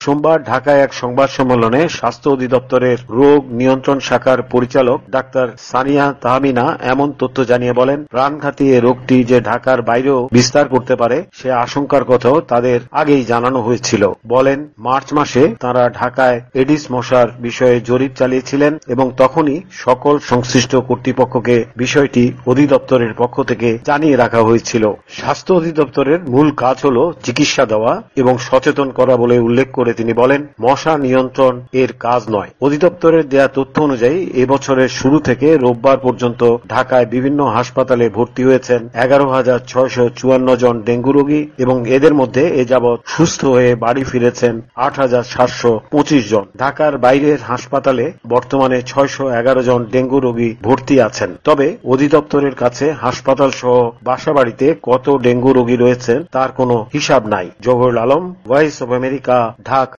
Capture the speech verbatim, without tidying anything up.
সোমবার ঢাকায় এক সংবাদ সম্মেলনে স্বাস্থ্য অধিদপ্তরের রোগ নিয়ন্ত্রণ শাখার পরিচালক ডাক্তার সানিয়া তাহমিনা এমন তথ্য জানিয়ে বলেন, প্রাণঘাতী এ রোগটি যে ঢাকার বাইরেও বিস্তার করতে পারে সে আশঙ্কার কথাও তাদের আগেই জানানো হয়েছিল। বলেন, মার্চ মাসে তাঁরা ঢাকায় এডিস মশার বিষয়ে জরিপ চালিয়েছিলেন এবং তখনই সকল সংশ্লিষ্ট কর্তৃপক্ষকে বিষয়টি অধিদপ্তরের পক্ষ থেকে জানিয়ে রাখা হয়েছিল। স্বাস্থ্য অধিদপ্তরের মূল কাজ হল চিকিৎসা দেওয়া এবং সচেতন করা বলে উল্লেখ করে তিনি বলেন, মশা নিয়ন্ত্রণ এর কাজ নয়। অধিদপ্তরের দেয়া তথ্য অনুযায়ী এবছরের শুরু থেকে রোববার পর্যন্ত ঢাকায় বিভিন্ন হাসপাতালে ভর্তি হয়েছেন এগারো হাজার ছয়শ চুয়ান্ন জন ডেঙ্গু রোগী এবং এদের মধ্যে এ যাবৎ সুস্থ হয়ে বাড়ি ফিরেছেন আট হাজার সাতশো পঁচিশ জন। ঢাকার বাইরের হাসপাতালে বর্তমানে ছয়শ এগারো জন ডেঙ্গু রোগী ভর্তি আছেন। তবে অধিদপ্তরের কাছে হাসপাতাল সহ বাসাবাড়িতে কত ডেঙ্গু রোগী রয়েছেন তার কোনো হিসাব নাই। Zahurul Alam, voice of America, Dhaka.